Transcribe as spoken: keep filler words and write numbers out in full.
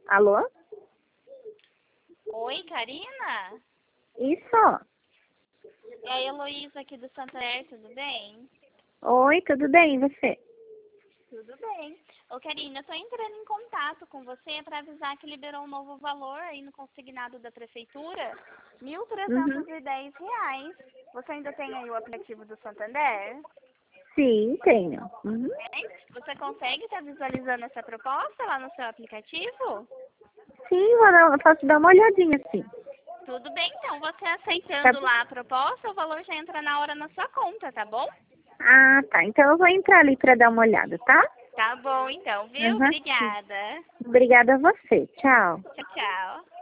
Alô? Oi, Karina? Isso. É a Heloísa aqui do Santander, tudo bem? Oi, tudo bem, e você? Tudo bem. Ô, Karina, eu tô entrando em contato com você para avisar que liberou um novo valor aí no consignado da prefeitura, mil Uhum. trezentos e dez reais. Você ainda tem aí o aplicativo do Santander? Sim, tenho. Uhum. Tem? Você consegue estar visualizando essa proposta lá no seu aplicativo? Sim, vou dar, eu posso dar uma olhadinha, sim. Tudo bem, então. Você Tá... aceitando lá a proposta, o valor já entra na hora na sua conta, tá bom? Ah, tá. Então eu vou entrar ali para dar uma olhada, tá? Tá bom, então, viu? Uhum. Obrigada. Obrigada a você. Tchau. Tchau, tchau.